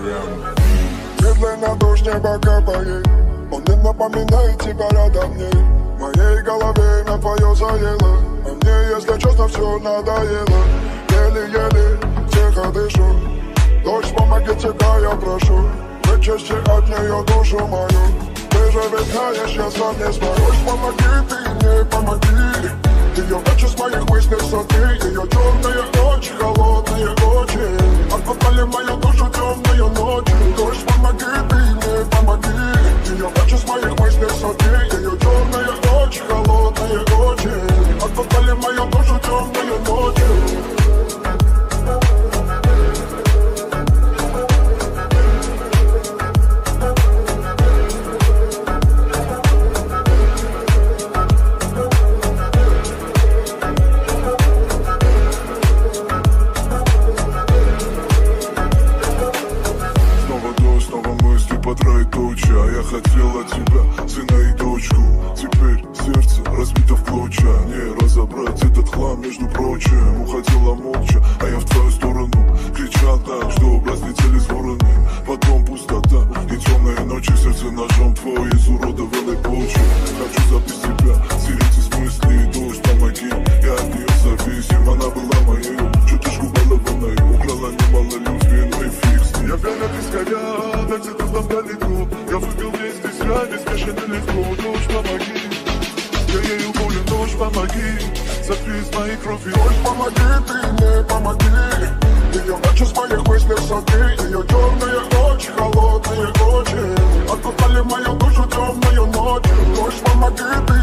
вариант. Медленно дождь небо капает, он не напоминает тебя рядом мне. В моей голове имя твое заело, а мне, если честно, все надоело. Еле-еле тихо дышу, дождь, помоги тебя, я прошу. Вычисти от нее душу мою, ты же ведь знаешь, я сам не смогу. Дождь, помоги, ты мне помоги. Ее ночи с моих мыслей сотри, ее темные очи, холодные очи окутали мою душу темную ночью. Дождь, помоги, ты мне помоги. Ее ночи с моих мыслей сотри, ее темные очи, холодные очи окутали мою душу темную ночью. Я хотел от тебя сына и дочку. Теперь сердце разбито в клочья. Не разобрать этот хлам, между прочим. Уходила молча, а я в твою сторону кричал так, что разлетелись вороны. Потом пустота и темные ночи. Сердце ножом твой изуродованной почвы. Хочу забыть тебя, стереть из мыслей. Дождь, помоги, я от нее зависим. Она была моей чуточку балованной. Украла немало любви, но и фиг с ней. Я время без горя, так где-то там далеко. Я выпил весь десят, беспечно легко. Дождь, помоги, я ею болен. Дождь, помоги, сотри из моей крови. Дождь, помоги, ты мне помоги. Ее ночи с моих мыслей сотри, ее темные очи, холодные очи окутали мою душу темную ночью. Дождь, помоги, ты